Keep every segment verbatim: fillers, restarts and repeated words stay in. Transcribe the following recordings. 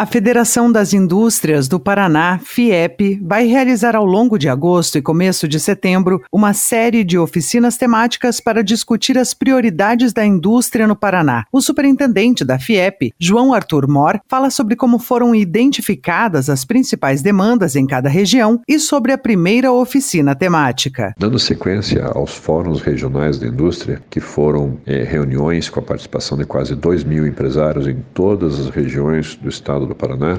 A Federação das Indústrias do Paraná, FIEP, vai realizar ao longo de agosto e começo de setembro uma série de oficinas temáticas para discutir as prioridades da indústria no Paraná. O superintendente da FIEP, João Arthur Mor, fala sobre como foram identificadas as principais demandas em cada região e sobre a primeira oficina temática. Dando sequência aos fóruns regionais da indústria, que foram é, reuniões com a participação de quase dois mil empresários em todas as regiões do estado do Paraná,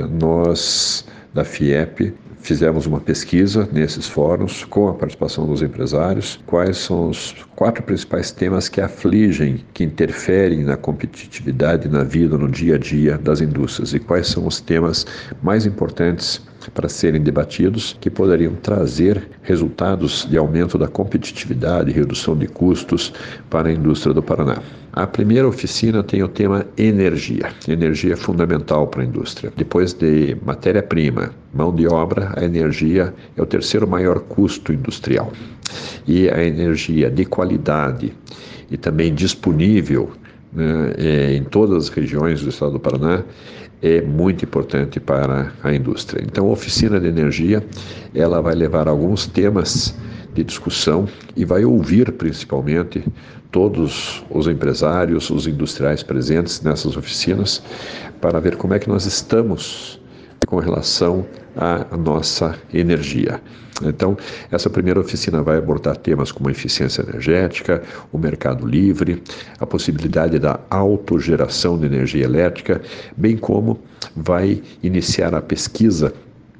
nós da FIEP fizemos uma pesquisa nesses fóruns com a participação dos empresários, quais são os quatro principais temas que afligem, que interferem na competitividade, na vida, no dia a dia das indústrias e quais são os temas mais importantes para serem debatidos que poderiam trazer resultados de aumento da competitividade e redução de custos para a indústria do Paraná. A primeira oficina tem o tema energia. Energia é fundamental para a indústria. Depois de matéria-prima, mão de obra, a energia é o terceiro maior custo industrial. E a energia de qualidade e também disponível, né, é, em todas as regiões do estado do Paraná, é muito importante para a indústria. Então, a oficina de energia, ela vai levar alguns temas de discussão e vai ouvir principalmente todos os empresários, os industriais presentes nessas oficinas para ver como é que nós estamos com relação à nossa energia. Então, essa primeira oficina vai abordar temas como a eficiência energética, o mercado livre, a possibilidade da autogeração de energia elétrica, bem como vai iniciar a pesquisa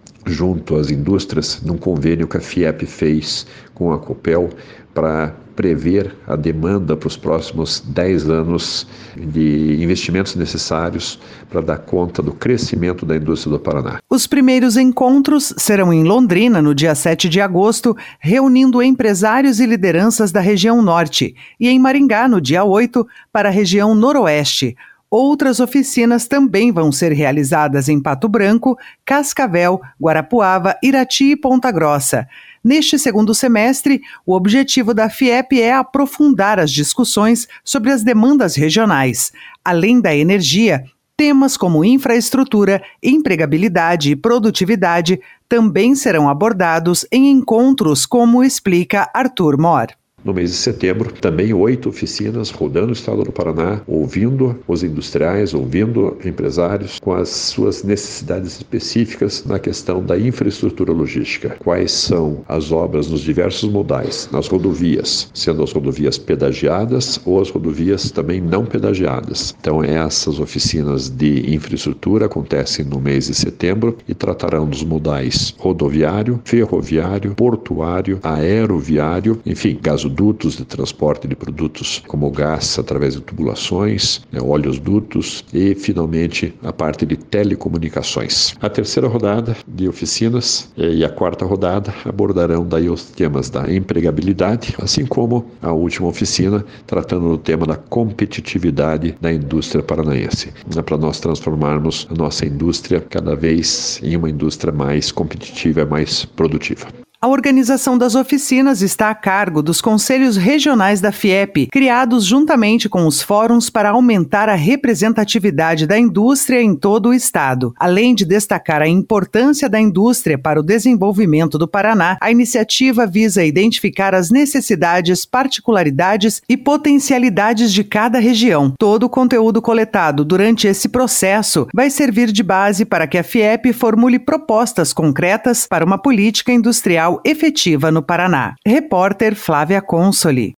junto às indústrias num convênio que a FIEP fez com a Copel para prever a demanda para os próximos dez anos de investimentos necessários para dar conta do crescimento da indústria do Paraná. Os primeiros encontros serão em Londrina, no dia sete de agosto, reunindo empresários e lideranças da região norte, e em Maringá, no dia oito, para a região noroeste. Outras oficinas também vão ser realizadas em Pato Branco, Cascavel, Guarapuava, Irati e Ponta Grossa. Neste segundo semestre, o objetivo da FIEP é aprofundar as discussões sobre as demandas regionais. Além da energia, temas como infraestrutura, empregabilidade e produtividade também serão abordados em encontros, como explica Arthur Mor. No mês de setembro, também oito oficinas rodando o estado do Paraná, ouvindo os industriais, ouvindo empresários com as suas necessidades específicas na questão da infraestrutura logística. Quais são as obras nos diversos modais, nas rodovias, sendo as rodovias pedagiadas ou as rodovias também não pedagiadas. Então, essas oficinas de infraestrutura acontecem no mês de setembro e tratarão dos modais rodoviário, ferroviário, portuário, aeroviário, enfim, gasodutos, dutos de transporte de produtos como gás através de tubulações, né, óleos dutos e, finalmente, a parte de telecomunicações. A terceira rodada de oficinas e a quarta rodada abordarão daí os temas da empregabilidade, assim como a última oficina tratando do tema da competitividade da indústria paranaense, né, para nós transformarmos a nossa indústria cada vez em uma indústria mais competitiva e mais produtiva. A organização das oficinas está a cargo dos conselhos regionais da FIEP, criados juntamente com os fóruns para aumentar a representatividade da indústria em todo o estado. Além de destacar a importância da indústria para o desenvolvimento do Paraná, a iniciativa visa identificar as necessidades, particularidades e potencialidades de cada região. Todo o conteúdo coletado durante esse processo vai servir de base para que a FIEP formule propostas concretas para uma política industrial efetiva no Paraná. Repórter Flávia Consoli.